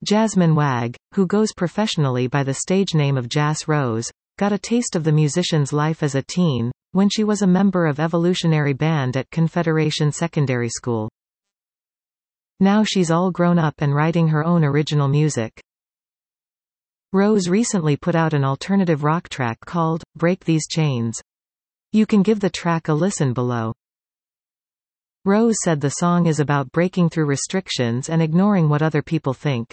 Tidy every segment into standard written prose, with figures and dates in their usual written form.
Jasmine Wag, who goes professionally by the stage name of Jas Rose, got a taste of the musician's life as a teen, when she was a member of Evolutionary Band at Confederation Secondary School. Now she's all grown up and writing her own original music. Rose recently put out an alternative rock track called Break These Chains. You can give the track a listen below. Rose said the song is about breaking through restrictions and ignoring what other people think.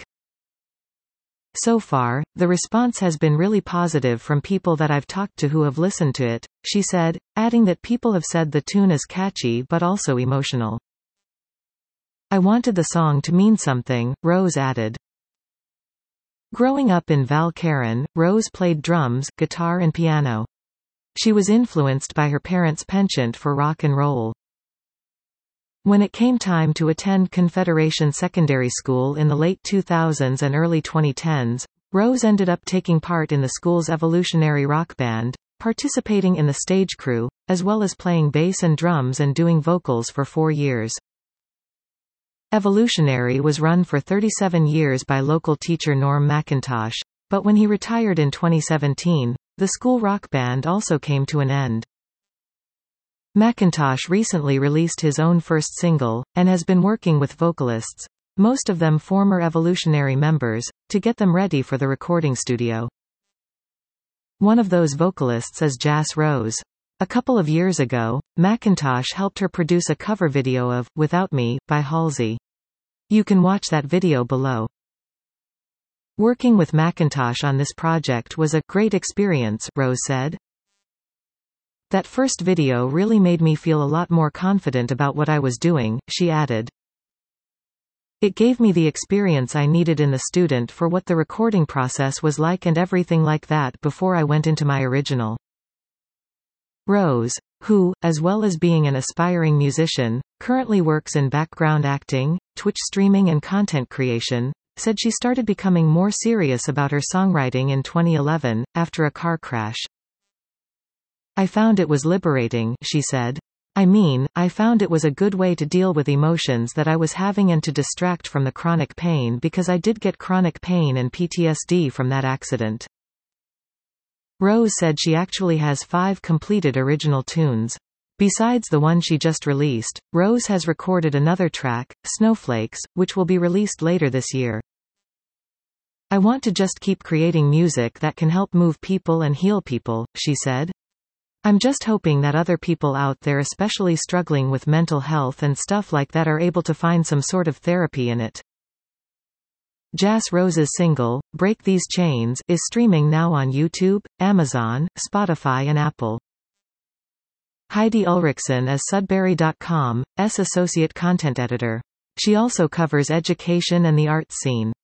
So far, the response has been really positive from people that I've talked to who have listened to it, she said, adding that people have said the tune is catchy but also emotional. I wanted the song to mean something, Rose added. Growing up in Val-Caron, Rose played drums, guitar and piano. She was influenced by her parents' penchant for rock and roll. When it came time to attend Confederation Secondary School in the late 2000s and early 2010s, Rose ended up taking part in the school's evolutionary rock band, participating in the stage crew, as well as playing bass and drums and doing vocals for 4 years. Evolutionary was run for 37 years by local teacher Norm McIntosh, but when he retired in 2017, the school rock band also came to an end. McIntosh recently released his own first single, and has been working with vocalists, most of them former Evolutionary members, to get them ready for the recording studio. One of those vocalists is Jas Rose. A couple of years ago, McIntosh helped her produce a cover video of Without Me by Halsey. You can watch that video below. Working with McIntosh on this project was a great experience, Rose said. That first video really made me feel a lot more confident about what I was doing, she added. It gave me the experience I needed in the student for what the recording process was like and everything like that before I went into my original. Rose, who, as well as being an aspiring musician, currently works in background acting, Twitch streaming and content creation, said she started becoming more serious about her songwriting in 2011, after a car crash. I found it was liberating, she said. I found it was a good way to deal with emotions that I was having and to distract from the chronic pain because I did get chronic pain and PTSD from that accident. Rose said she actually has 5 completed original tunes. Besides the one she just released, Rose has recorded another track, Snowflakes, which will be released later this year. I want to just keep creating music that can help move people and heal people, she said. I'm just hoping that other people out there especially struggling with mental health and stuff like that are able to find some sort of therapy in it. Jas Rose's single, Break These Chains, is streaming now on YouTube, Amazon, Spotify and Apple. Heidi Ulrichsen is Sudbury.com's associate content editor. She also covers education and the arts scene.